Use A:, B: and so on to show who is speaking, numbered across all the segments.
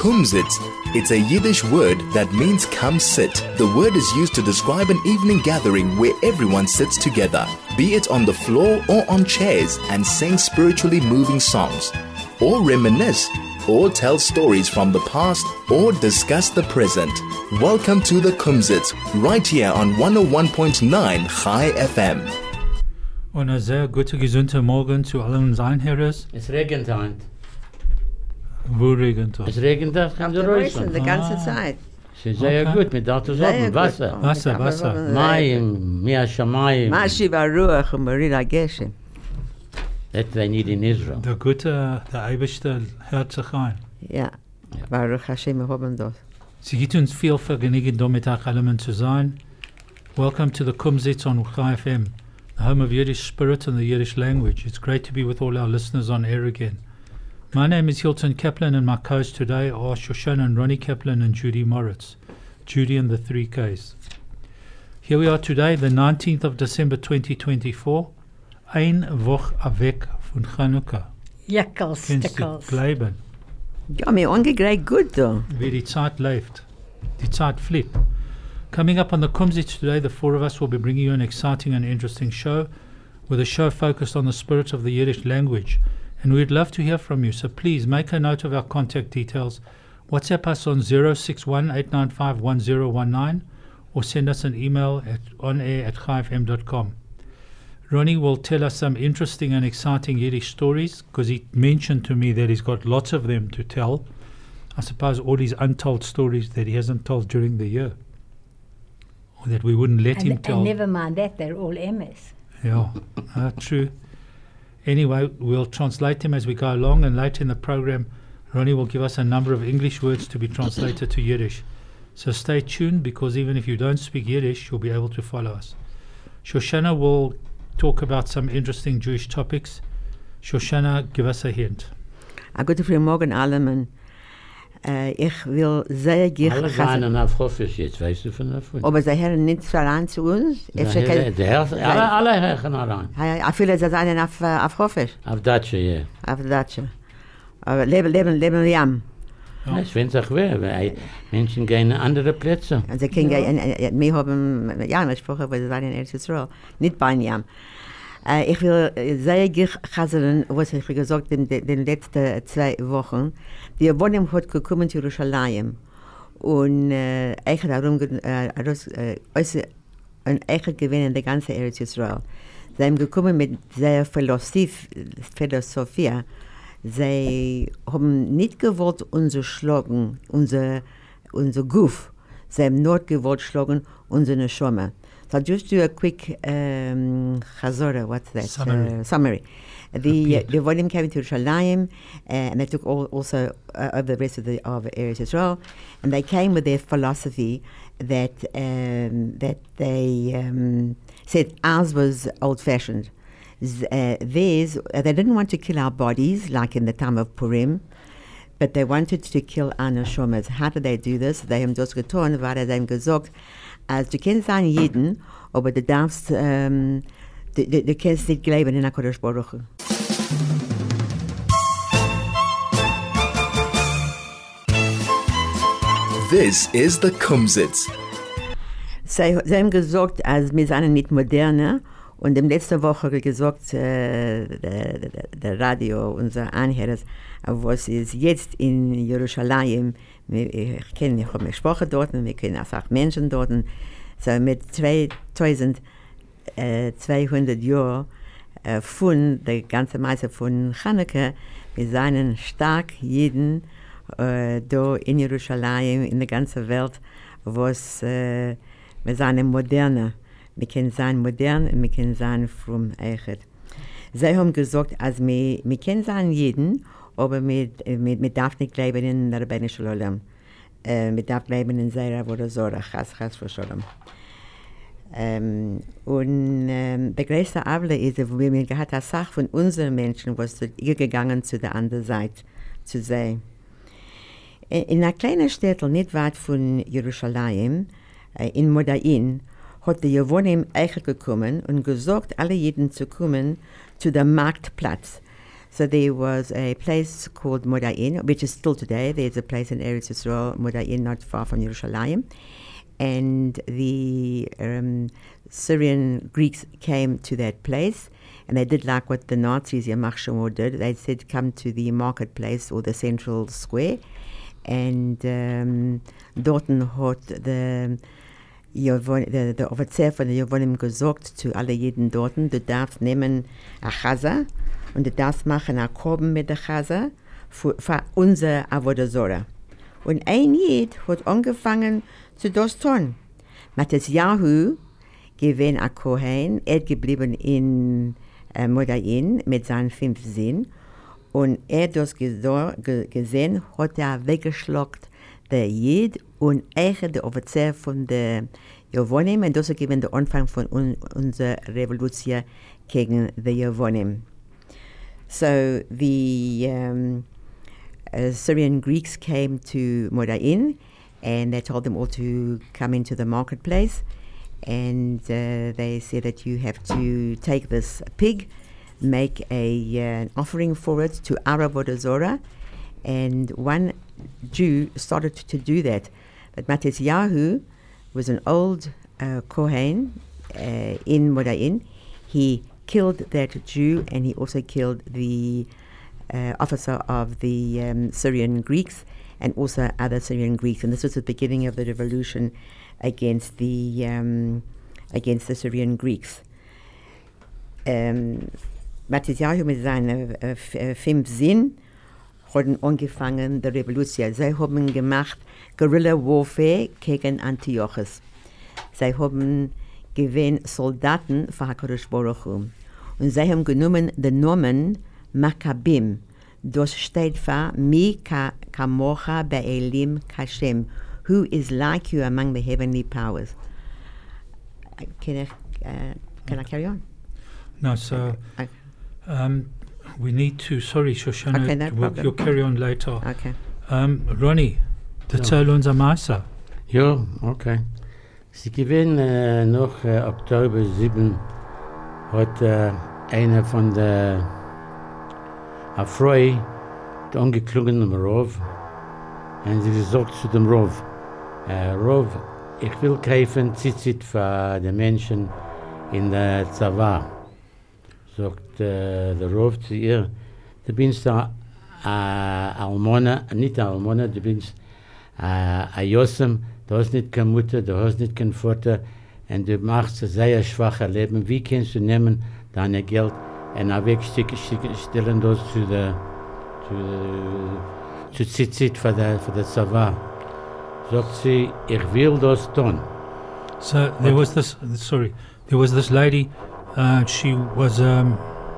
A: Kumsitz. It's a Yiddish word that means come sit. The word is used to describe an evening gathering where everyone sits together, be it on the floor or on chairs, and sing spiritually moving songs, or reminisce, or tell stories from the past, or discuss the present. Welcome to the Kumsitz, right here on 101.9 Chai FM.
B: Und ein sehr guten, gesunden Morgen zu allen unseren Herren.
C: Es regnet heute.
B: Wo regnet es?
C: Es regnet, das kann der Reusen.
D: Die ganze Zeit.
C: Es ist sehr gut, mit dazu sagen, Wasser.
B: Wasser.
C: Mayim, Mia Shamayim.
D: Mashi Baruch und Marila Geshem.
C: That's they need in Israel.
B: Der Gute, der Eibischte hört sich ein.
D: Ja, Baruch Hashem, wir haben das.
B: Sie gibt uns viel Vergnügen, da mit euch allen zu sein. Welcome to the Kumsitz on Chai FM, the home of Yiddish spirit and the Yiddish language. It's great to be with all our listeners on air again. My name is Hilton Kaplan, and my co-hosts today are Shoshana and Ronnie Kaplan and Judy Moritz. Judy and the 3Ks. Here we are today, the 19th of December 2024. Ein Woche weg von Chanukah.
E: Jackals,
B: Kennst du bleiben?
D: Ja, mir angegreift gut da.
B: Wie die Zeit läuft. Die Zeit fliegt. Coming up on the Kumsitz today, the four of us will be bringing you an exciting and interesting show with a show focused on the spirit of the Yiddish language. And we'd love to hear from you, so please make a note of our contact details. WhatsApp us on 061-895-1019 or send us an email at onair@chaifm.com. Ronnie will tell us some interesting and exciting Yiddish stories because he mentioned to me that he's got lots of them to tell. I suppose all these untold stories that he hasn't told during the year, or that we wouldn't let him tell.
E: And never mind that, they're all MS.
B: Yeah, true. Anyway, we'll translate them as we go along, and later in the program, Ronnie will give us a number of English words to be translated to Yiddish. So stay tuned, because even if you don't speak Yiddish, you'll be able to follow us. Shoshana will talk about some interesting Jewish topics. Shoshana, give us a hint.
D: A gute früh Morgen allen. Ich will sehr gerne...
C: Alle seien auf Hofisch jetzt, weißt du von davon?
D: Aber sie hören nicht voran zu uns?
C: Alle hören heran.
D: Ich fühle, sie seien auf Hofisch.
C: Auf Datsche, ja.
D: Auf Datsche. Aber leben Jam.
C: Ich finde es auch weh, weil Menschen gehen in andere Plätze.
D: Sie können gehen, wir haben Jam gesprochen, aber sie seien in Eretz Yisrael, nicht bei Jam. Ich will sehr gerne was ich gesagt habe, in den letzten 2 Wochen. Die Wohnung hat gekommen zu Jerusalem und ich habe darum gewinnen in der ganzen Eretz Yisrael. Sie haben gekommen mit sehr Philosophie. Sie haben nicht gewollt uns schlagen, unser Guf. Sie haben nur gewollt schlagen unsere Schomme. So I'll just do a quick chazorah, what's that? Summary. The volume came to Yerushalayim, and they took also over the rest of Eretz Yisrael, and they came with their philosophy that they said ours was old-fashioned. Theirs, they didn't want to kill our bodies like in the time of Purim, but they wanted to kill our neshomas. How did they do this? They haben das getan, weil sie haben gesagt, als du kennst einen Jeden, aber du darfst, du kannst nicht glauben in HaKadosh Baruch Hu.
A: This is the Kumsitz.
D: Sie haben gesagt, als wir sind nicht moderner, und in letzter Woche habe ich gesagt, der Radio, unser Anhörer, was ist jetzt in Jerusalem, ich habe gesprochen dort, wir kennen auch Menschen dort, so mit 2200 Jahren von der ganzen Meise von Chanukah, wir sind stark jeden da in Jerusalem, in der ganzen Welt, was wir sind moderner. Wir können sein modern und wir können sein frum Eichet. Sie haben gesagt, als wir können sein jeden, aber wir darf nicht leben in der Rabbeinu Olam. Wir darf leben in Seira oder Zora, Chas V'Sholom. Und der größte Able ist, wo wir gehabt eine Sache von unseren Menschen, was gegangen zu der anderen Seite zu sehen. In einer kleinen Stadt, nicht weit von Jerusalem, in Modain, hat der Jewonim Eichel gekommen und gesagt, alle Jeden zu kommen zu dem Marktplatz. So there was a place called Modain, which is still today. There's a place in Eretz Yisrael, Modain, not far from Yerushalayim. And the Syrian Greeks came to that place, and they did like what the Nazis, Yamach Shemor, did. They said, come to the marketplace or the central square. And dorten hat the Offizier von der Javonim gesagt zu alle Jeden dorten, du darfst nehmen a Chaza und du darfst machen a Korben mit der Chaza für unsere Avodah Zorah. Und ein Jid hat angefangen zu das tun. Matisyahu gewesen a Kohen, geblieben in Modain mit seinen 5 Sinn. Und das gesehen, hat weggeschlagt der Jid und der Offizier von der Javonim. Und das ist der Anfang von unserer Revolution gegen die Javonim. So the Syrian Greeks came to Modain, and they told them all to come into the marketplace. And they said that you have to take this pig, make an offering for it to our Avodah Zorah. And one Jew started to do that. But Matisyahu was an old Kohen in Modain. He killed that Jew, and he also killed the officer of the Syrian Greeks, and also other Syrian Greeks. And this was the beginning of the revolution against the Syrian Greeks. Matisyahu mit seinen 5 Sinn haben angefangen die Revolution. Sie haben gemacht Guerilla Warfare gegen Antiochus. Sie haben gewähnt Soldaten für HaKadosh Baruch Hu. Und sie haben genommen den Namen Maccabim. Das steht für Mi Kamocha Be'elim Kashem, who is like you among the heavenly powers. Can I carry on?
B: No, so we need to, sorry Shoshana,
D: Okay, no problem.
B: you'll carry on later.
D: Okay.
B: Ronnie, erzähl uns am Meister.
C: Ja, okay. Sie gewinnen noch Oktober 7 hat einer von der Frau angeklungen am Rav, und sie gesagt zu dem Rav, Rav, ich will kaufen Tzitzit für die Menschen in der Zava. Sagt der Rav zu ihr, du bist Almona, nicht Almona, du bist Yosem, du hast nicht keine Mutter, du hast nicht keinen Vater, und du machst ein sehr schwaches Leben. Wie kannst du nehmen dein Geld und wegstellen das zu Tzitzit für die Zava? Sagt sie, ich will das tun.
B: So there was this lady, she was an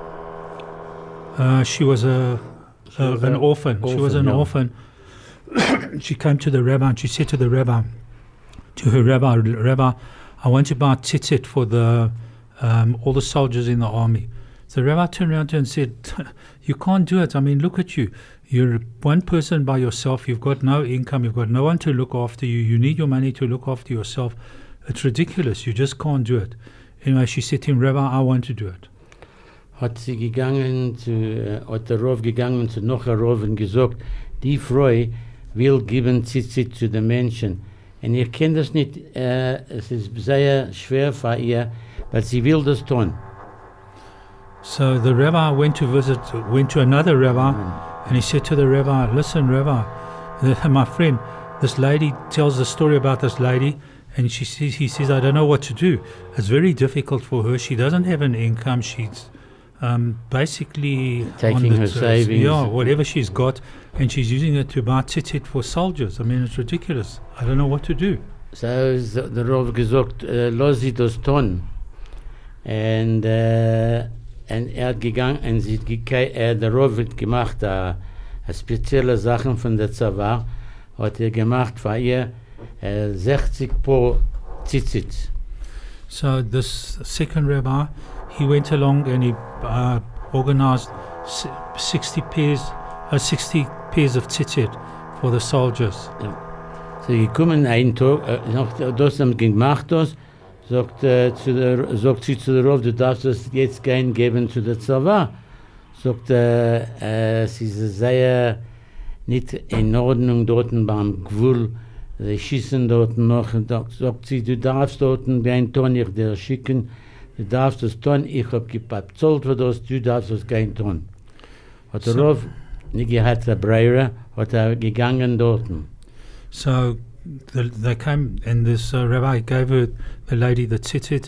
B: orphan. She was an orphan. She came to the rabbi and she said to her rabbi, I want to buy tzitzit for all the soldiers in the army. So the rabbi turned around to her and said, you can't do it. I mean, look at you. You're one person by yourself. You've got no income. You've got no one to look after you. You need your money to look after yourself. It's ridiculous. You just can't do it. Anyway, she said to him, Rabbi, I want to do it.
C: Hat der Rav gegangen zu noch ein Rav und gesagt, die Frau will geben Tzitzit zu den Menschen. Und ihr kennt das nicht, es ist sehr schwer für ihr, weil sie will das tun.
B: So the rabbi went to another rabbi, and he said to the rabbi, listen, Rabbi, my friend, this lady tells the story about this lady, and he says, I don't know what to do. It's very difficult for her. She doesn't have an income. She's basically
C: taking her savings.
B: Yeah, whatever she's got, and she's using it to buy tzitzit for soldiers. I mean, it's ridiculous. I don't know what to do.
C: So der Rav gesagt, lass sie das tun. Und hat gegangen, und der Rav hat gemacht, spezielle Sachen von der Zava, hat gemacht für ihr 60 pro Tzitzit.
B: So this second rabbi, he went along and he organized 60 pairs of tzitzit for the soldiers.
C: Ja. So gekommen einen Tag, das haben gemacht, sagt sie zu der Rav, du darfst das jetzt geben zu der Zava. sagt sie sehr nicht in Ordnung dort beim Gwul, sie schießen dort noch, und sagt sie, du darfst dort wie ein Ton, ich dir schicken, du darfst das tun, ich hab bezahlt für das, du darfst das kein tun. Hat der Rav nicht gehabt, der Breire, hat gegangen dort.
B: So they came, and this rabbi gave her, the lady, the tzitzit.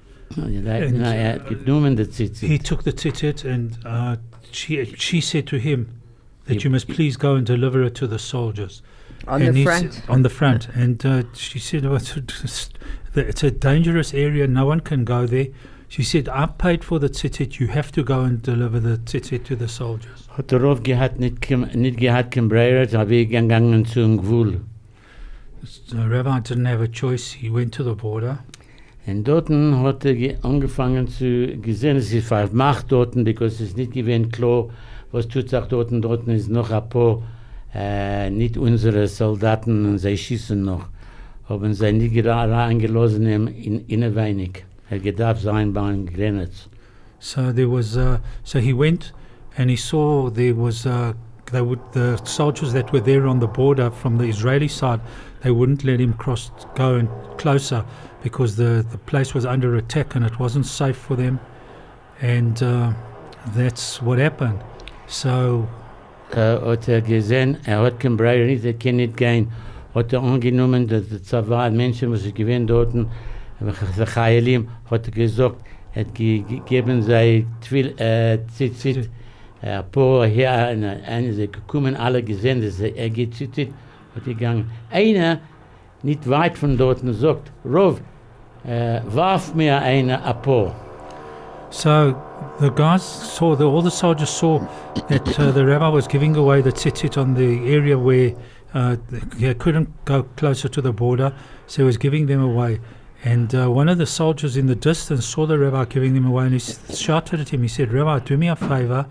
B: He took the tzitzit, and she said to him that you must please go and deliver it to the soldiers.
D: On
B: And
D: the
B: he
D: front.
B: on the front. And she said, oh, it's a dangerous area, no one can go there. She said, I paid for the tzitzit, you have to go and deliver the tzitzit to the soldiers.
C: Hat der Rav gehabt, nicht gehabt kein Breire, da bin ich gegangen zum Gwul.
B: The rabbi didn't have a choice, he went to the border.
C: Und dort hat angefangen zu gesehen, es ist vermacht dort, because es nicht gewesen klar, was tut sich dort ist noch ein paar, nicht unsere Soldaten, und sie schießen noch. Haben sie nicht gerade eingelassen in ein wenig. Gedarf sein beim Grenitz.
B: So there was, so he went and he saw there was, the soldiers that were there on the border from the Israeli side, they wouldn't let him go and closer because the place was under attack and it wasn't safe for them. And that's what happened. So
C: Hat gesehen, hat kein Breire nicht, kann nicht gehen. Hat angenommen, dass die zwei Menschen, die sich gewähnt dort, die Chayalim, hat gesagt, hat gegeben sei Tzitzit, ein paar hier, sie gekommen, alle gesehen, dass geht Tzitzit, hat gegangen. Einer, nicht weit von dort, sagt, Rav, warf mir ein paar.
B: So the guys saw, all the soldiers saw that the rabbi was giving away the tzitzit on the area where he couldn't go closer to the border, so he was giving them away. And one of the soldiers in the distance saw the rabbi giving them away, and he shouted at him, he said, Rabbi, do me a favor,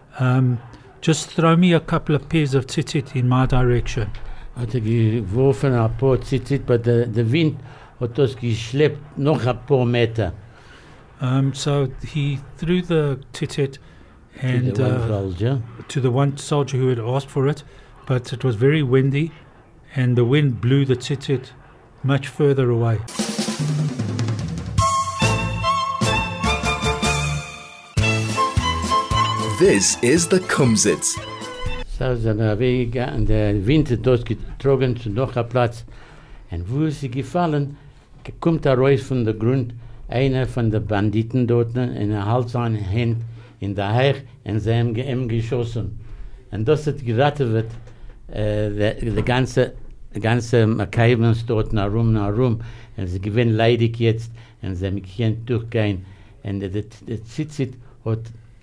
B: just throw me a couple of pairs of tzitzit in my direction.
C: Hat geworfen ein paar Tzitzit, aber der Wind hat das geschleppt noch ein paar Meter.
B: So he threw the tzitzit and to the one soldier who had asked for it, but it was very windy, and the wind blew the tzitzit much further away.
A: This is the Kumsitz.
C: So sind wir weggegangen, der Wind hat das getrogen zu noch einem Platz. Und wo ist sie gefallen, kommt er raus von der Grund, einer von den Banditen dort, in der Hals an Hand in der Heich, und sie haben ihm geschossen. Und das hat geraten wird, die ganze Makaibens dort nach rum. Und sie gewinnen leidig jetzt, und sie können durchgehen. Und der Tzitzit hat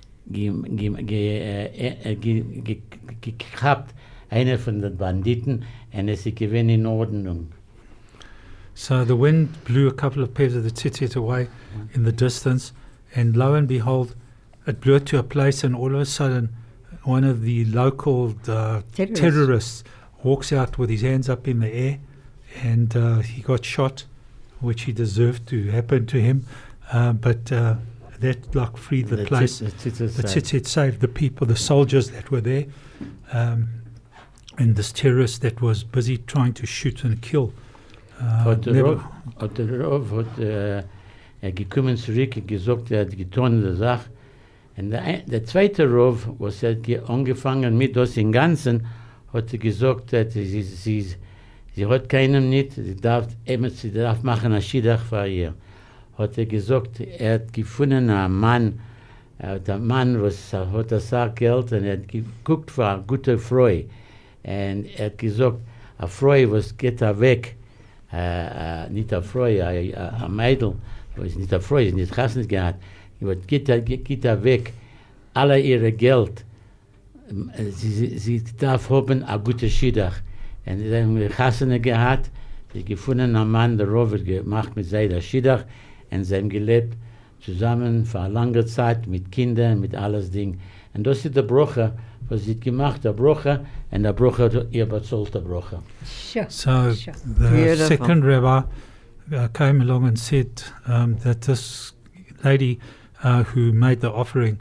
C: gehabt, einer von den Banditen, und es ist gewinnen in Ordnung.
B: So the wind blew a couple of pairs of the tzitzit away in the distance, and lo and behold, it blew it to a place, and all of a sudden, one of the local terrorists walks out with his hands up in the air, and he got shot, which he deserved to happen to him, but that freed the place. The tzitzit saved the people, the soldiers that were there, and this terrorist that was busy trying to shoot and kill.
C: Hat der Rav gekommen zurück und gesagt, hat getan die Sache. Und der zweite Rav, was hat angefangen mit das im Ganzen, hat gesagt, dass sie hat keinen nicht, sie darf machen ein Schiedach für ihr. Hat gesagt, hat gefunden einen Mann, der Mann, was hat das Geld, und hat geguckt für eine gute Frau. Und hat gesagt, eine Frau, was geht weg, nicht eine Frau, ein Mädel, was nicht eine Frau, ist nicht Hassen gehabt, geht weg, alle ihre Geld, sie darf haben ein gutes Schiedach. Und sie haben Hassen gehabt, sie gefunden einen Mann, der Rover gemacht mit seiner Schiedach, und sie haben gelebt zusammen für eine lange Zeit mit Kindern, mit alles Ding. Und das ist der Brocher, was sie gemacht, der Brocher, und der Brocher hat ihr bezahlt, der Brocher.
B: So the second rabbi came along and said that this lady who made the offering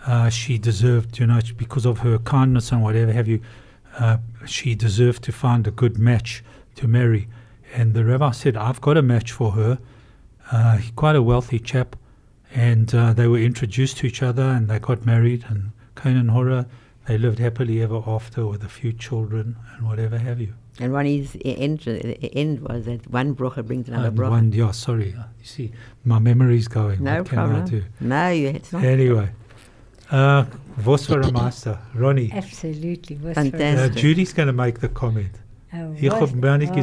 B: she deserved, because of her kindness and whatever have you, she deserved to find a good match to marry. And the rabbi said, I've got a match for her. Quite a wealthy chap. And they were introduced to each other and they got married. And Cain and Hora, they lived happily ever after with a few children and whatever have you.
D: And Ronnie's end was that one bracha brings another bracha.
B: Sorry. You see, my memory's going.
D: No
B: what
D: problem.
B: Can I do?
D: No, it's not.
B: Anyway. Was for a master. Ronnie.
E: Absolutely.
D: Fantastic.
B: Judy's going to make the comment.
D: Magic,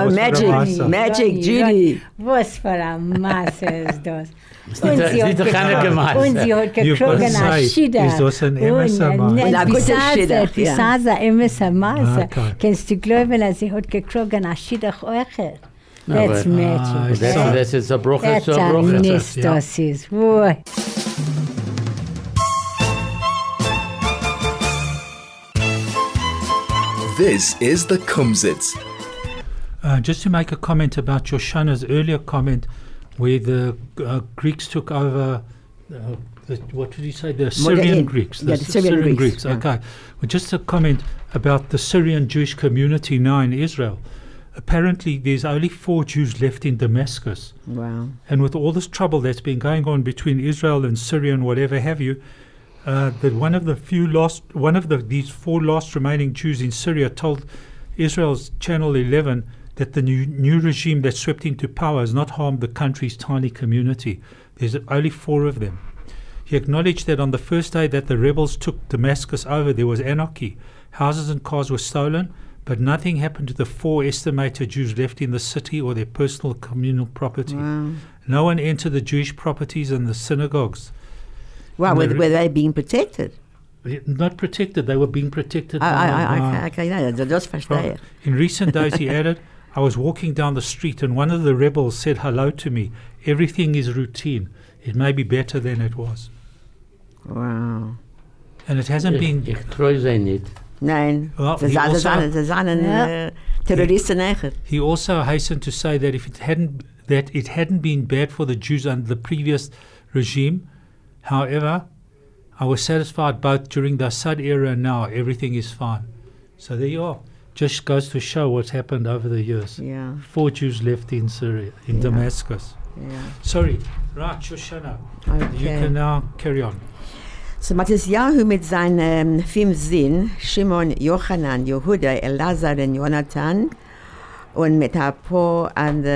E: Judy. Was für ein Masse ist das? Und sie hat gekrogen a Schida.
B: Ist das ein Emesser
E: Masse? Besides ein Emesser Masse. Kannst du glauben, dass sie hat gekrogen a Schida Eucher? That's magic.
C: That's a brocha.
E: That's a nis, das ist.
A: This is the Kumzits.
B: Just to make a comment about Shoshana's earlier comment, where the Greeks took over, what did you say? The Syrian Greeks.
D: The Syrian Greeks.
B: Yeah. Okay. Well, just a comment about the Syrian Jewish community now in Israel. Apparently, there's only 4 Jews left in Damascus.
D: Wow.
B: And with all this trouble that's been going on between Israel and Syria and whatever have you, that one of these 4 last remaining Jews in Syria told Israel's Channel 11 that the new regime that swept into power has not harmed the country's tiny community. There's only 4 of them. He acknowledged that on the first day that the rebels took Damascus over, there was anarchy. Houses and cars were stolen, but nothing happened to the 4 estimated Jews left in the city or their personal communal property.
D: Wow.
B: No one entered the Jewish properties and the synagogues.
D: Wow, were they being protected?
B: Not protected, they were being protected.
D: Okay, just verstehe.
B: In recent days, he added, I was walking down the street and one of the rebels said hello to me. Everything is routine. It may be better than it was.
D: Wow.
B: And it hasn't been...
C: Ich treu sei nicht.
D: Nein, ze zijn terroristen eigenlijk.
B: He also hastened to say that it hadn't been bad for the Jews under the previous regime. However, I was satisfied both during the Assad era and now. Everything is fine. So there you are. Just goes to show what's happened over the years.
D: Yeah.
B: 4 Jews left in Syria, in Damascus.
D: Yeah.
B: Sorry. Right, Shoshana.
D: Okay.
B: You can now carry on.
D: So Matisyahu mit seinen 5 Söhnen, Shimon, Yochanan, Yehuda, Elazar und Jonathan, und mit ein paar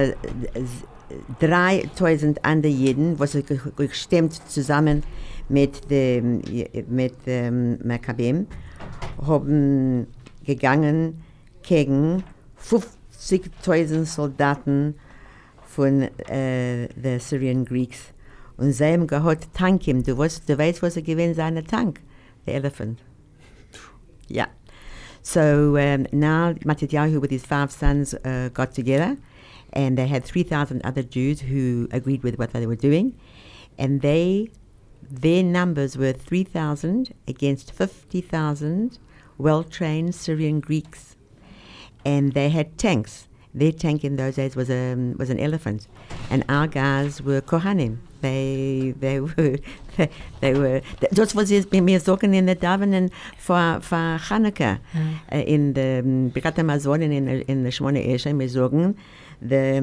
D: 3000 anderen Jeden, was gestimmt zusammen mit dem Makkabim, haben gegangen gegen 50.000 Soldaten von den Syrian Greeks. Und sie haben gehabt Tankim. Du weißt, was gewesen seine Tank? The elephant. Yeah. So now Matityahu with his 5 sons got together, and they had 3,000 other Jews who agreed with what they were doing, and their numbers were 3,000 against 50,000 well-trained Syrian Greeks, and they had tanks. Their tank in those days was an elephant, and our guys were Kohanim. They were. Das was mir sagen in der Davenen für Chanukah in der Birkat Hamazonen in der Shmona Esrei wir sagen der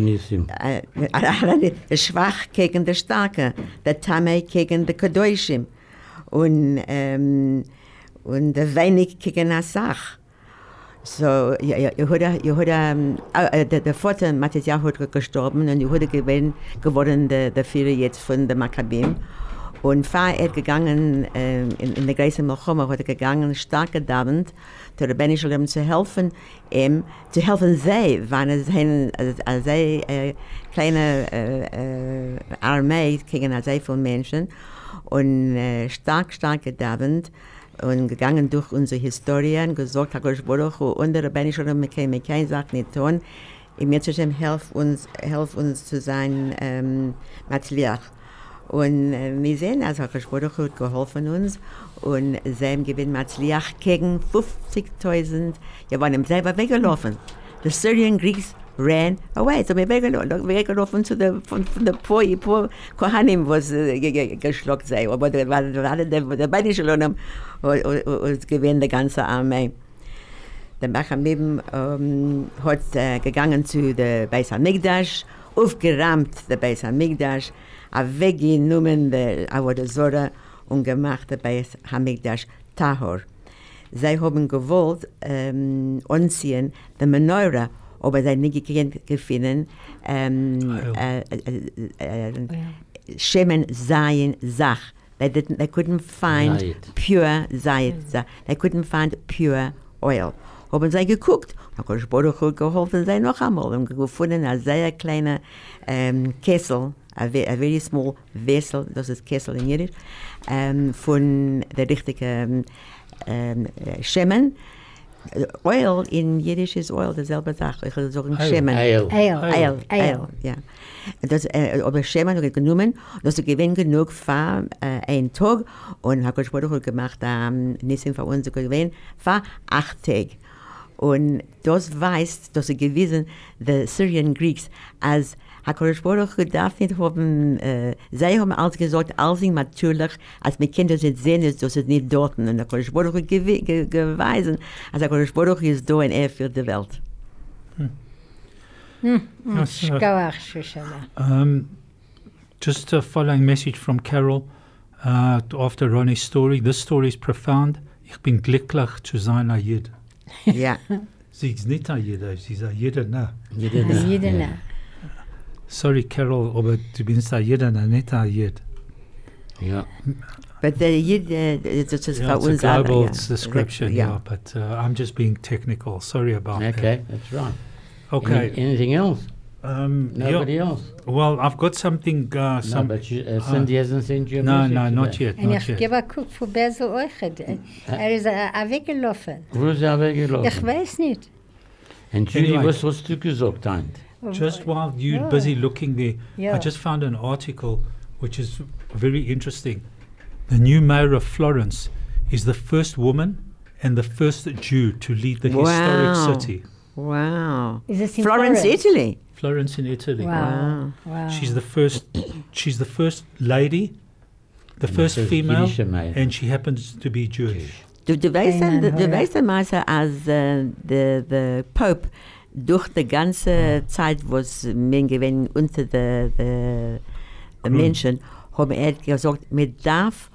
D: Schwach gegen der Starke, der Tamei gegen der Kadoshim und der Wenig gegen der Sach. So, der Vater Matityahu hat gestorben und Yehuda geworden der Führer jetzt von der Makkabim. Und er gegangen, in der Greise Melchoma hat gegangen, stark gedauert, der Rebbeinu Shalom zu helfen sie, waren es eine kleine Armee gegen sehr viele Menschen und stark gedauert. Und gegangen durch unsere Historie und gesagt, HaKadosh Baruch Hu, und der Rebbeinu Shalom, wir können keine Sache nicht tun. Im Yitzhashem, helf uns zu sein Matzliach. Und wir sehen, also HaKadosh Baruch Hu hat geholfen uns und sie haben gewinnt Matzliach gegen 50.000, ja, waren selber weggelaufen. The Syrian Greeks ran away. So wir weggelaufen von der paar Kohanim, was geschluckt sei. Aber der beide schon gewinnt die ganze Armee. Der Bachamim hat gegangen zu der Beis HaMikdash, aufgerammt der Beis HaMikdash, weggenommen der Avodah und gemacht der Beis HaMikdash Tahor. Sie haben gewollt anziehen der Menorah, aber sie nicht gefunden, Shemen Zayin Zach. They couldn't find pure Zayit. They couldn't find pure oil. Haben sie geguckt, HaKadosh Baruch Hu geholfen sie noch einmal und gefunden einen sehr kleinen Kessel, a very small vessel, das ist Kessel in Jiddisch, von der richtigen Shemen. Oil in Jiddisch ist Oil, dieselbe Sache. Ich würde sagen Shemen. Ale, ja. Das, aber Shemen habe ich genommen, das ist genug für einen Tag und HaKadosh Baruch Hu gemacht, Nissim für uns gewinnt, für 8 Tage. Und das weiß, dass sie gewesen, die Syrian Greeks, als HaKadosh Baruch Hu darf nicht haben, sie haben alles gesagt, alles natürlich, als wir Kinder nicht sehen, ist, dass es nicht dort ist. Und HaKadosh Baruch Hu gewiesen, als HaKadosh Baruch Hu ist da und für die Welt.
B: Just a following message from Carol after Ronnie's story. This story is profound. Ich bin glücklich zu sein ein Jid.
D: Ja.
B: Sie ist nicht ein Jid, sie ist ein Jidena.
E: Jidena.
B: Sorry, Carol, aber du bist ein Jidena, nicht ein Jid.
C: Ja.
D: But the Yid, it's
B: a global description, yeah. But I'm just being technical. Sorry about that.
C: Okay, that's right.
B: Okay.
C: Anything else? Nobody else?
B: Well, I've got something.
C: No, but Cindy hasn't sent you a message
B: No,
C: today.
B: not yet.
E: Und ich gebe einen Guck von Basil euch. Ist weggelaufen.
C: Wo ist weggelaufen?
E: Ich weiß nicht.
C: And Judy,
B: Anyway.
C: was hast du gesagt, Aunt?
B: Just while you're busy looking there, I just found an article which is very interesting. The new mayor of Florence is the first woman and the first Jew to lead the historic city.
D: Wow.
E: Is this in
D: Florence, Italy?
B: Florence in Italy.
E: Wow.
B: She's the first lady, the first female, and she happens to be Jewish.
D: Du weißt Maße, als der Pope durch die ganze Zeit, was wir gewinnen unter den Menschen, haben gesagt, wir darf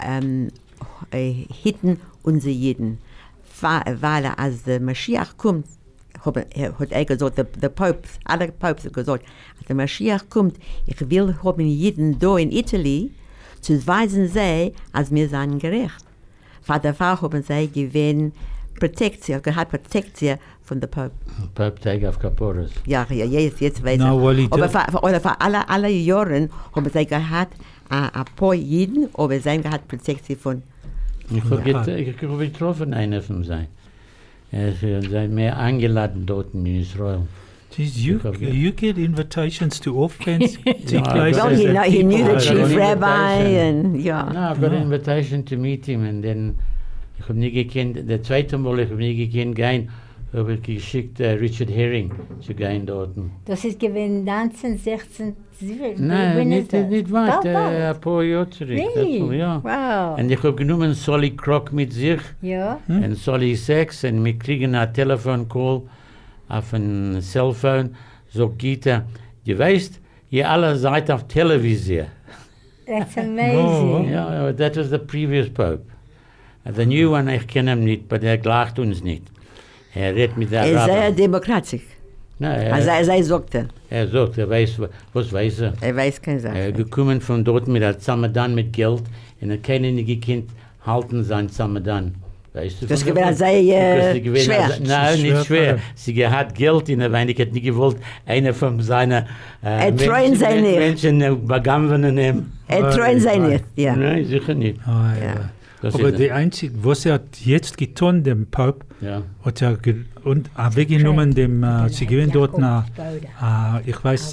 D: hitten unsere Jeden. Weil als der Mashiach kommt, hat gesagt, der Pope, alle Popes haben gesagt, als der Mashiach kommt, ich will haben jeden da in Italy, zu weisen sie, als wir seien gerecht. Für der Fall haben sie gewinnt Protektion, gehabt Protektion von der Pope.
C: Pope take auf Kaporas.
D: Ja, jetzt weiß
B: No,
D: ich. Aber für alle Jahren haben sie gehabt ein paar Jeden, aber sie haben gehabt Protektion von...
C: Ich habe getroffen, einer von sein. Sei mehr eingeladen dort in Israel.
B: Geez, you get invitations to all fancy places.
D: Well, he knew the chief rabbi and yeah.
C: No, I got an invitation to meet him and then ich habe nie gekannt, der zweite Mal ich habe nie gekannt gehen, habe ich geschickt Richard Herring zu gehen dort.
E: Das ist gewesen 1916.
C: Nein, nicht weit, ein paar Jahre zurück.
E: Really?
C: Ja.
E: Wow.
C: Und ich habe genommen Solly Crock mit sich
E: Ja.
C: und Solly Sex und wir kriegen einen Telefoncall auf ein Cellphone, so Gita, du weißt, ihr alle seid auf Television.
E: That's amazing.
C: Ja, that was the previous Pope. The new one, ich kenne ihn nicht, aber er gleicht uns nicht. Er redet mit der
D: Er
C: Rabbi.
D: sei demokratisch.
C: Nein,
D: Er sagte.
C: er sagt, er weiß, was weiß er.
D: Er weiß keine Sache.
C: Er gekommen von dort mit einem Samadan mit Geld und er kann nicht gekannt halten sein Samadan. Weißt du?
D: Das sei schwer.
C: Nein, nicht schwer. Sie hat Geld in der Wein, ich hätte nicht gewollt, einer von seinen Menschen begannen nehmen.
D: Er treuen sei nicht, ja.
C: Nein, sicher nicht.
B: Ja. Aber der Einzige, was er hat jetzt getan, dem Pope, hat er weggenommen, sie gewinnen dort ich weiß,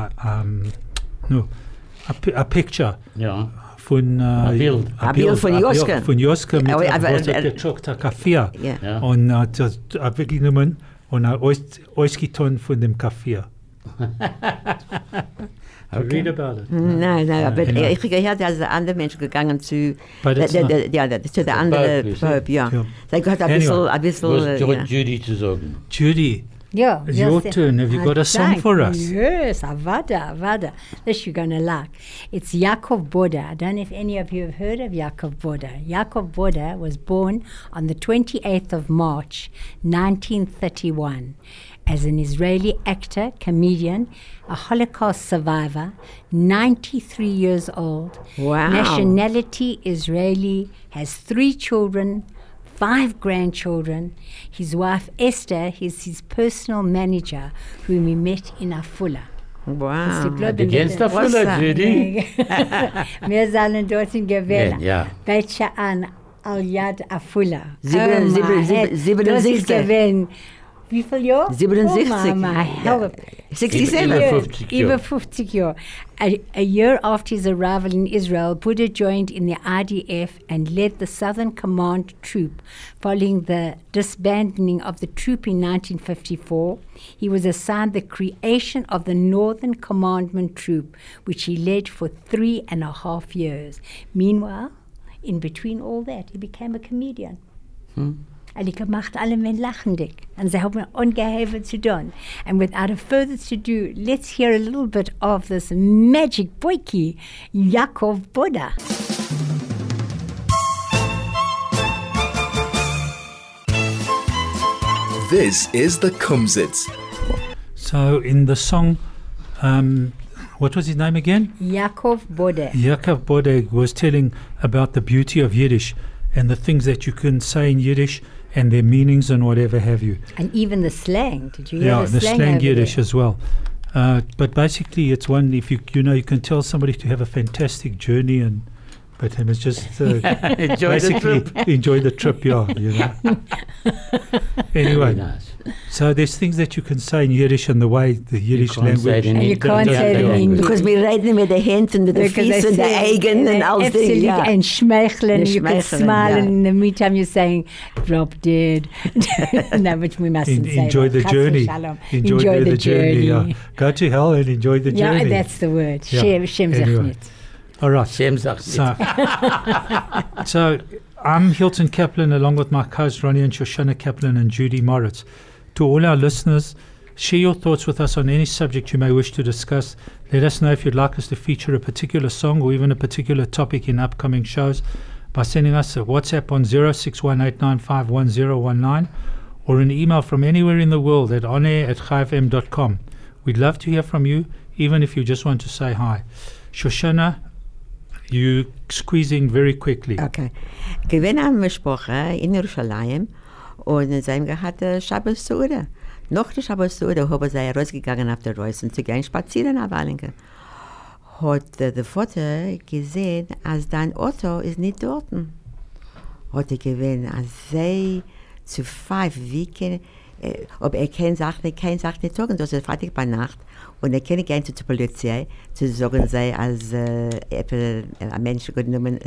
B: a picture von
C: ein
D: Bild von Joske.
B: Von Joske mit einem Kaffee. Und hat weggenommen und ausgetan von dem Kaffee. Read about it.
D: Nein, aber
B: Anyway.
D: ich habe gehört, dass andere Menschen gegangen zu
B: But it's not.
D: zu der anderen Pope, ja. Sie hat ein bisschen,
C: Was
D: ja.
C: Judy zu sagen?
B: Judy,
E: Yeah.
B: it's your turn. Have you got a song for us?
E: Yes, Avada. This you're going to like. It's Yaakov Boda. I don't know if any of you have heard of Yaakov Boda. Yaakov Boda was born on the 28th of March, 1931, as an Israeli actor, comedian, a Holocaust survivor, 93 years old.
D: Wow.
E: Nationality Israeli, has 3 children, 5 grandchildren. His wife Esther is his personal manager, whom he met in Afula.
D: Wow.
C: Du kennst da
D: Was
C: Fuller,
D: da?
C: Judy?
E: Wir sollen dort in Gewähler.
C: Ja.
E: Welche an Al-Yad Afula.
D: Sieben-
E: my
D: sieben-
E: head.
D: sieben-
E: Das ist
D: 67.
E: gewesen. Wie viel Jahre?
D: 67.
E: Oh, my help.
D: 67.
C: Über
E: Years,
C: 50 Jahre.
E: Über 50 Jahre. A year after his arrival in Israel, Buddha joined in the IDF and led the Southern Command Troop. Following the disbanding of the troop in 1954, he was assigned the creation of the Northern Commandment Troop, which he led for 3.5 years. Meanwhile, in between all that, he became a comedian. Und ich gemacht alle men lachendig. Und sie haben ungeheven zu tun. And without a further to do, let's hear a little bit of this magic boyki, Yaakov Boda.
A: This is the Kumzits.
B: So in the song, what was his name again?
E: Yaakov Boda.
B: Yaakov Bodeg was telling about the beauty of Yiddish and the things that you can say in Yiddish and their meanings and whatever have you.
E: And even the slang. Did you hear
B: Yeah, the slang
E: over
B: Yiddish
E: there?
B: as well. But basically, it's one if you can tell somebody to have a fantastic journey but him is just
C: Enjoy the
B: basically
C: trip.
B: enjoy the trip. Yeah, you know.
C: Very
B: Anyway,
C: nice.
B: so there's things that you can say in Yiddish and the way the Yiddish
C: can't say
B: language.
C: it in
E: And you can't say it in English.
D: Because wir reden mit den Händen, mit den
E: Because they
D: Füßen, den
E: say-
D: Augen und alles.
E: Absolutely.
D: Ja.
E: And schmeicheln. You can
D: Schmeicheln,
E: smile,
D: yeah.
E: and in the meantime you're saying, drop dead. No, which we mustn't say.
B: Enjoy
E: that.
B: the
E: Chas
B: journey.
E: v'shalom.
B: Enjoy the journey. Yeah. Go to hell and enjoy the
E: Yeah,
B: journey.
E: that's the word.
B: Yeah.
E: Shem
B: Anyway.
E: Zechnit.
B: All right.
C: Shem sagt nicht.
B: So I'm Hilton Kaplan along with my co-hosts Ronnie and Shoshana Kaplan and Judy Moritz. To all our listeners, share your thoughts with us on any subject you may wish to discuss. Let us know if you'd like us to feature a particular song or even a particular topic in upcoming shows by sending us a WhatsApp on 0618951019 or an email from anywhere in the world at onair@chaifm.com. We'd love to hear from you, even if you just want to say hi. Shoshana, you squeezing very quickly.
D: Okay. Gewinn haben wir gesprochen in Jerusalem und sie haben gehabt Shabbos Suda. Nach der Shabbos Suda haben sie rausgegangen auf der Reise zu gehen spazieren auf Wallinge. Hat der Vater gesehen, als dein Auto ist nicht dort. Hat gewinn, als sie zu 5 Wochen, ob keine Sache nicht sagen, das ist fertig bei Nacht. Und kann gehen zur Polizei, zu sagen, sei als ein Mensch genommen,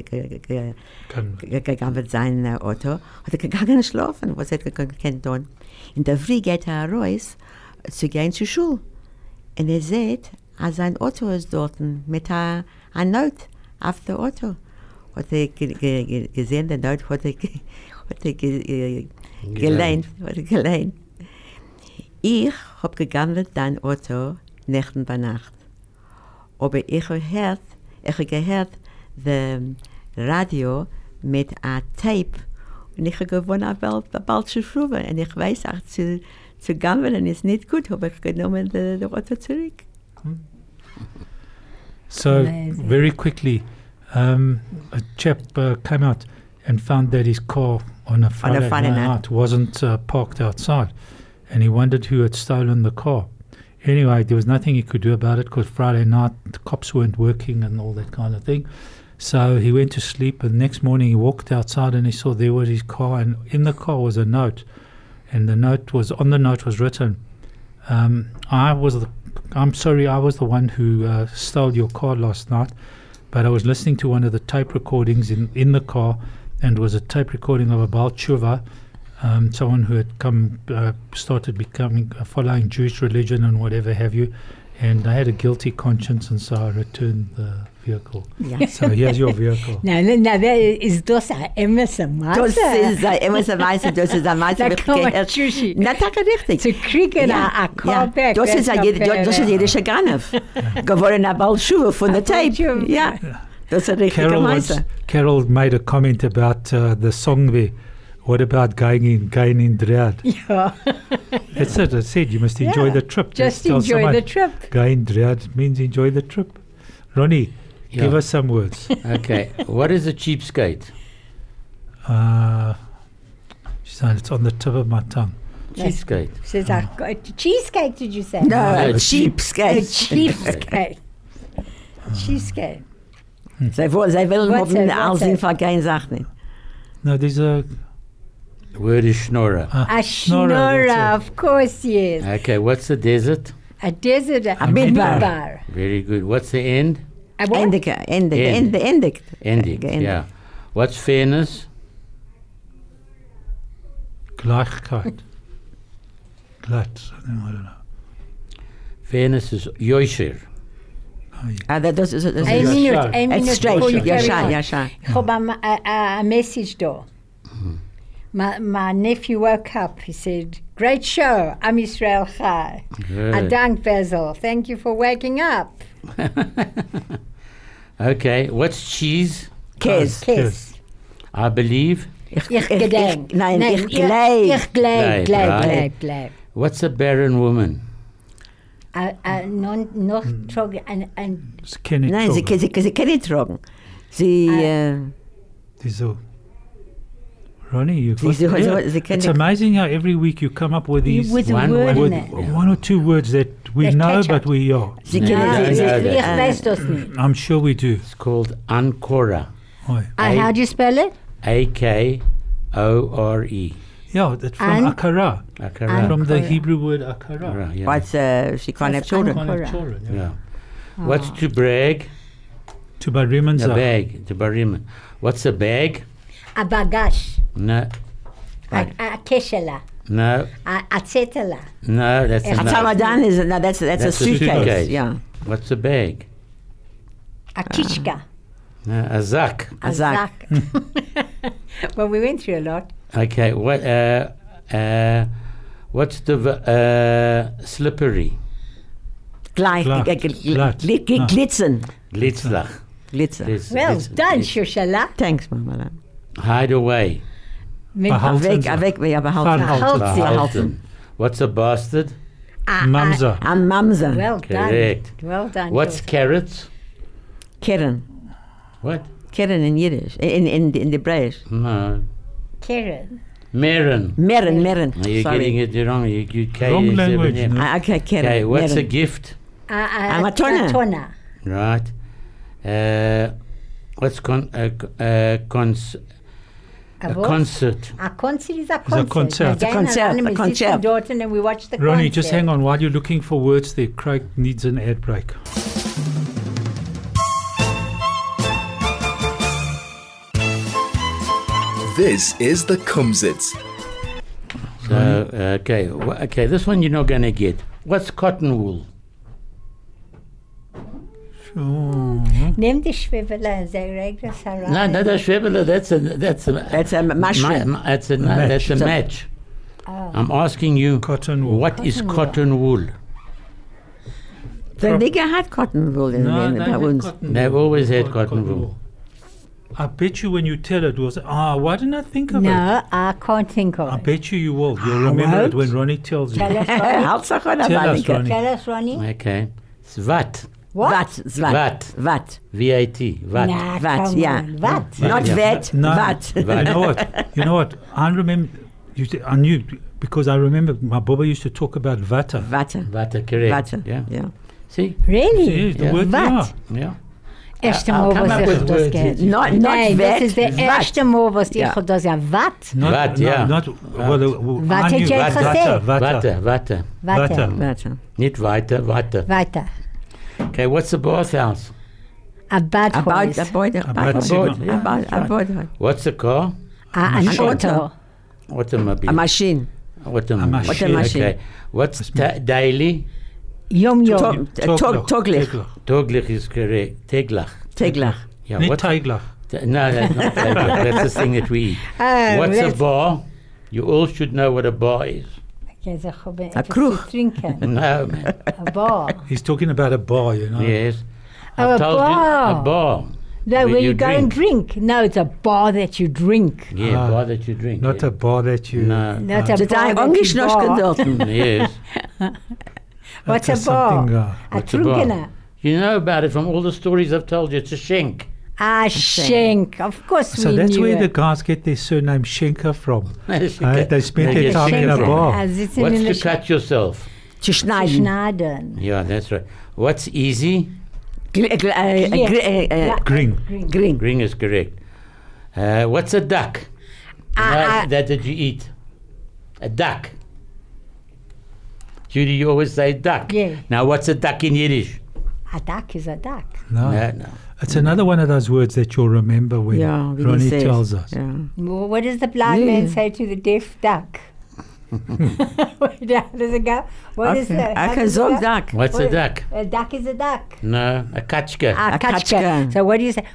D: gegangen wird sein Auto, hat gegangen schlafen, was hat er tun. In der Früh geht raus, zu gehen zur Schule. Und sieht, als sein Auto ist dort, mit einer Note auf dem Auto. Hat gesehen, der Note hat gelernt. Ich habe gegangen dein Auto Nächten bei Nacht. Aber ich habe gehört das Radio mit einem Tape und ich habe gewonnen bald zu schrauben. Und ich weiß auch, zu gammeln ist nicht gut, habe ich genommen das Auto zurück.
B: So,
E: Amazing.
B: very quickly, a chap came out and found that his car on a Friday night wasn't parked outside. And he wondered who had stolen the car. Anyway, there was nothing he could do about it because Friday night the cops weren't working and all that kind of thing. So he went to sleep, and the next morning he walked outside and he saw there was his car, and in the car was a note. And on the note was written, I'm sorry, I was the one who stole your car last night, but I was listening to one of the tape recordings in the car, and it was a tape recording of a Baal Tshuva someone who had started following Jewish religion and whatever have you, and I had a guilty conscience, and so I returned the vehicle.
D: Ja.
B: So here's your vehicle.
E: Is das ein Emerson
D: Das ist immer so weiße, das ist am meisten
E: Da kann man tschüssi.
D: Na, das ist richtig.
E: Zu kriegen ein Callback.
D: Das ist jüdische Ganef. Geworden ein Balschuhe von der Tape. Ja, das ist ein richtiger Meister.
B: Carol made a comment about the song there. What about going in Dread?
E: Yeah.
B: That's it. I said you must enjoy
E: Yeah.
B: the trip.
E: Just
B: Tell
E: enjoy
B: someone,
E: the trip.
B: Going in Dread means enjoy the trip. Ronnie,
C: Yeah.
B: give us some words.
C: Okay. What is a cheapskate?
B: It's on the tip of my tongue.
C: Cheapskate.
E: Says cheesecake, did you say?
D: No,
C: No,
D: cheapskate.
E: Cheapskate. Cheesecake.
D: Zij willen
E: What's
D: op
E: it,
D: een
E: what's
D: aanzien
E: it?
D: van geen zaak niet.
B: No, there's a
C: The word is schnorrer.
E: A
B: Schnorrer,
E: schnorrer,
B: that's
E: of course, yes.
C: Okay. What's the desert?
E: A desert, a
D: midbar.
E: midbar.
C: Very good. What's the end?
E: A what?
D: Eindigen.
C: Eindikt.
D: Geëindigd.
C: Yeah. What's fairness?
B: Gleichheit. Glatt. I don't know.
C: Fairness is yosher.
D: Dat is
E: Een
B: Ja,
E: minuut,
B: sure.
E: een
D: het
E: minuut
D: straight.
E: before you
D: Ja,
E: carry
D: sure,
E: on.
D: ja, sure.
E: Ik heb een message daar. My nephew woke up. He said, "Great show, Am Yisrael Chai."
C: Good.
E: Dank Basil. Thank you for waking up.
C: Okay. What's cheese?
D: Kees.
E: Kiss.
C: I believe.
E: Ich gedenk.
D: Nein, ich
E: Ich
C: Gleib, right.
E: gleib.
C: What's a barren woman?
E: Noch trog ein
D: Nein, sie kann nicht tragen. Sie,
B: There's a Ronnie, you
D: Sie-
B: got
D: sie
B: It's
D: können-
B: amazing how every week you come up with these
E: with a
C: one
E: word
C: word.
E: in it.
B: one or two words that we
E: They
B: know,
E: catch
B: but
E: up.
B: we are.
D: sie
C: No,
D: können,
C: no,
D: sie,
C: no,
D: sie,
C: no.
E: Ich weiß das nicht.
B: I'm sure we do.
C: It's called Ankora.
B: Oi.
E: How do you spell it?
C: Akore.
B: Yeah, that's from
E: An-
B: akara,
C: Akara.
B: from the
E: Akara.
B: Hebrew word akara.
C: Akara, yeah.
D: but she can't have
E: That's
D: children.
B: Can't have
E: Akara.
B: children, yeah.
C: Yeah. What's to brag?
B: To Bariman
C: A bag. To barim. What's a bag?
E: A bagash.
C: No.
E: A keshela.
C: No.
E: A zetela.
C: No. That's
E: A
C: a
D: A
C: no.
D: Tamadan is, no, that's a
C: That's a
D: suitcase.
C: suitcase.
D: Yeah.
C: What's a bag?
E: A kishka.
C: No, a zak.
D: A zak.
E: Well, we went through a lot.
C: Okay. What's the slippery?
D: Gleich,
B: Glatt.
D: glitzen.
C: Glitzlach.
D: Glitzer.
E: Well done, Shoshala.
D: Thanks, Mama.
C: Hide away.
B: Behalten.
D: Weg, ja, behalten.
B: Verhalten.
C: Behalten. What's a bastard?
B: Mamza.
D: An Mamsa.
E: Well done.
C: Correct.
E: Well done.
C: What's
E: Shoshala.
C: carrots?
D: Keren.
C: What?
D: Keren in Yiddish. In the Hebrews.
C: No.
E: Karen.
C: Meren.
D: Meren.
C: No, you're getting it wrong. You
B: Wrong language,
C: Yeah.
B: no?
D: Okay, Keren.
C: Okay, what's a
D: Meren.
C: gift?
E: A
D: matona.
E: matona.
C: Right. What's a concert?
E: A
C: Concert.
E: concert is a
B: concert.
E: concert.
B: It's a
D: concert, a concert.
E: Daughter and we watch the
B: Ronnie,
E: concert.
B: just hang on. While you're looking for words there, Craig needs an ad break.
A: This is the Kumzits.
C: So, okay, this one you're not going to get. What's cotton wool?
E: Nimm die Schwebele, sie regt das herein.
C: No, that's Schwebele. That's a
D: That's a mushroom.
C: That's a
B: match.
C: match.
E: Oh.
C: I'm asking you,
B: Cotton wool.
C: what is
E: Cotton wool.
C: cotton wool?
D: The nigger had cotton wool in
B: No,
D: bei uns.
C: They've always had cotton wool.
B: I bet you when you tell it, we'll say, why didn't I think of it?
E: No, I can't think of
B: I
E: it.
B: bet you will. You'll remember it
D: won't.
B: when Ronnie tells you.
E: Tell us, Ronnie.
D: Hauptsache
B: Tell us,
D: dabei.
B: Ronnie.
E: Tell us, Ronnie.
C: Okay. It's vat.
E: What?
C: Vat.
D: Wat.
C: V-A-T. Vat.
E: Nah,
D: Wat,
E: come
D: yeah.
E: on. What?
D: Not
C: Yeah.
D: vet,
B: No.
D: wat.
B: You know what? You know what? I remember. I knew because I remember my Baba used to talk about vata.
D: Watte.
C: Vata, correct.
D: Watte.
C: Yeah.
D: Yeah.
C: See?
E: Really?
B: See, the
C: Yeah.
B: word
E: Wat?
C: Yeah.
E: Erste
C: I'll
E: Mal,
C: come
E: was
C: up
E: ich
C: with
E: das
C: words
E: gehört.
C: that you-
D: Not
E: Nein,
D: vet.
E: das ist der erste Mal, was ich
C: Ja.
E: das ja wat.
B: Not,
C: Vat,
B: no,
C: yeah.
B: Not, well,
E: Wat
B: I
E: had
B: knew
E: jij
B: vata,
E: gezegd?
B: vata.
C: Vata.
E: Warte.
D: Watte.
C: Niet weiter, vata.
E: Weiter.
C: Okay, what's a bathhouse?
E: A bad
D: About
E: horse.
D: a boy.
B: About zimmer.
C: Yeah,
D: About
C: that's right.
D: a boy.
C: What's a car?
E: Ein
D: Ein
E: Auto.
D: Auto.
C: Automobile.
D: A machine.
C: Automobile.
B: machine.
C: Okay. What's daily?
E: Yom Yom.
D: Toglich.
C: Toglich is correct. Teglach.
D: Teglach.
C: Yeah.
B: Nicht
C: What?
B: Teiglach.
C: No, that's not Teglach. That's the thing that we eat. What's a
E: that's-
C: bar? You all should know what a bar is.
E: Okay, so ich habe
D: A
E: etwas
D: Krug.
E: zu trinken.
C: No, man.
E: A bar.
B: He's talking about a bar, you know.
C: Yes.
E: Oh,
C: I
E: a
C: told you,
E: bar.
C: a bar.
E: No, where you go and drink. No, it's a bar that you drink.
C: Yeah,
B: Ah,
C: bar that you drink.
B: Not
C: yeah.
B: a bar that you...
C: No.
E: Not a
D: Ze
E: bar
D: zijn
E: that you
D: angeschnossen
E: bar.
D: dort.
C: Yes.
E: What's
B: That's
E: a bar?
B: something,
E: A
C: What's a bar?
E: trunkener.
C: You know about it from all the stories I've told you. It's a shank.
E: Ah, Schenk. Of course
B: So
E: we
B: that's
E: knew
B: where the
E: it.
B: guys get their surname Schenker from. They spent
C: They
B: their
C: get
B: time in
C: Schenker
B: a
C: from.
B: bar.
E: Ah, sitzen
C: What's
E: in
C: to
E: der
C: cut yourself?
D: Zu schneiden.
E: Schneiden.
C: Yeah, that's right. What's easy?
E: Yes.
B: Gring.
D: Green.
C: Green is correct. What's a duck? That you eat. A duck. Judy, you always say duck.
E: Yeah.
C: Now, what's a duck in Yiddish?
E: A duck is a duck.
B: No.
C: No.
B: It's another one of those words that you'll remember when
D: Ja, wie
B: Ronnie
D: die says.
B: tells us.
D: Ja.
E: Well, what does the blind man
D: Yeah.
E: say to the deaf duck? How does it go? What is that?
D: I
E: How
D: can
E: does it
D: zog
E: go?
D: duck.
C: What's a duck?
E: A duck is a duck.
C: No, a kachka.
E: A
D: kachka.
E: kachka. So what do you say?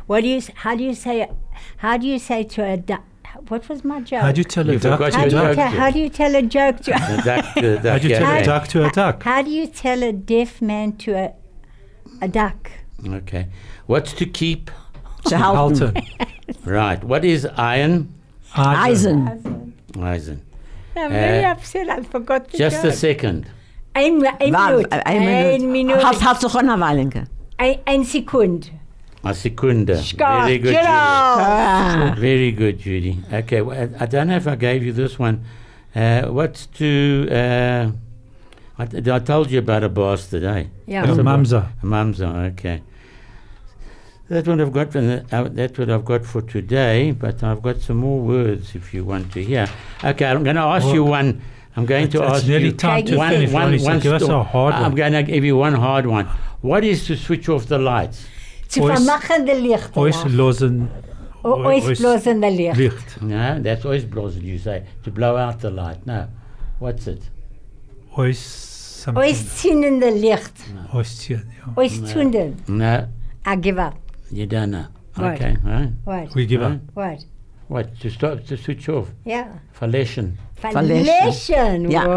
E: How do you say to a duck? What was my joke?
B: How do you tell a
C: You
B: duck
C: forgot
B: to
E: How
B: a
E: do you
B: duck?
E: tell- how do you tell a joke to
C: A duck to a duck.
B: How do you
C: yeah,
B: tell a
C: yeah.
B: duck to a duck?
E: How do you tell a deaf man to a duck?
C: Okay. What's to keep?
D: Zu halten.
B: Halton.
C: Right. What is iron?
D: Eisen.
C: Eisen.
E: I'm very upset. I forgot the
C: Just a
E: joke.
C: second.
E: Ein Minute. Ein Minute.
D: Halt doch an der Weilenke.
E: Ein Sekund.
C: A secunda.
E: Scott,
C: Very good,
E: get
C: Judy.
E: out.
C: Very good, Judy. Okay, well, I don't know if I gave you this one. What's to... I told you about a boss today.
E: Yeah.
B: A mamza.
C: A mamza, okay. That's what I've got. That's what I've got for today. But I've got some more words if you want to hear. Okay, I'm going to ask you one. I'm going to
B: It's
C: ask
B: nearly
C: you
B: time to
E: One-
B: finish, Ronnie, so give us a
C: sto-
B: hard
C: I'm
B: one.
C: going to give you one hard one. What is to switch off the lights?
E: Zu
B: Ois-
E: vermachen de Lichter.
B: Oislosen.
E: Oisblosen de Licht.
B: Licht.
C: No, that's always blows. You say to blow out the light. No, what's it?
B: Ois something.
E: Oiszinnen de Licht.
B: Oistien, ja.
E: Oiszunden.
C: No,
E: I give up.
C: you don't know.
E: Right.
C: Okay, right.
E: What?
B: We give up.
E: What?
C: What to stop? To switch off?
E: Yeah.
C: Verleschen.
E: Verleschen.
D: Ja.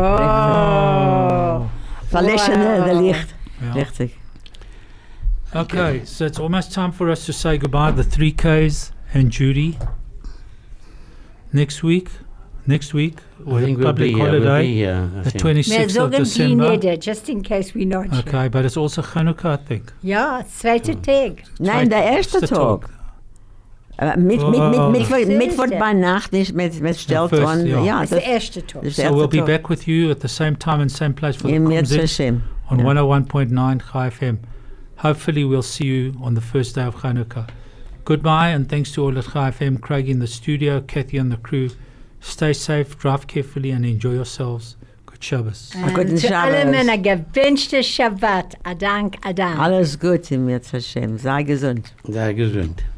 E: Wow.
D: Verleschen de Licht.
B: Ja.
D: Richtig.
B: Okay, so it's almost time for us to say goodbye. The 3Ks and Judy. Next week,
C: I
B: or
C: think
B: public
C: we'll be
B: holiday,
C: here. I
B: the
C: think.
B: 26th of
E: Wir sagen
B: December.
E: die just in case we're not here.
B: Okay, but it's also Chanukah, I think.
E: Ja, zweite Tag.
D: Nein, der erste Tag. Mit
E: Thursday.
D: bei Nacht nicht mit stellt
B: first,
D: on.
B: ja.
D: Ja,
E: Das ist der erste Tag.
D: das ist
B: So
D: der
B: we'll
D: erste
B: be
D: Tag.
B: back with you at the same time and same place for the
D: Im
B: Kumzit
D: Hashem.
B: on
D: Yeah.
B: 101.9 Chai FM. Hopefully we'll see you on the first day of Chanukah. Goodbye and thanks to all at Chai FM, Craig in the studio, Kathy and the crew. Stay safe, drive carefully and enjoy yourselves. Good Shabbos.
D: Guten
E: Zu allem
D: Shabbos.
E: ein gewünschter Shabbat. Adank, Adank.
D: Alles gut im Hashem. Sei gesund.
C: Sehr gesund.